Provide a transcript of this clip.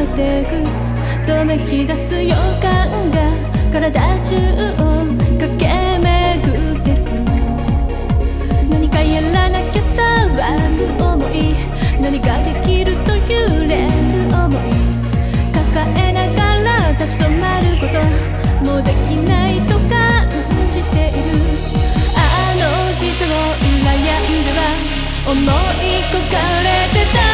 てくぞめき出す予感が体中を駆け巡ってく。何かやらなきゃ騒ぐ想い、何ができると揺れる想い、抱えながら立ち止まることもうできないと感じている。あの人を羨んでは思い焦がれてた。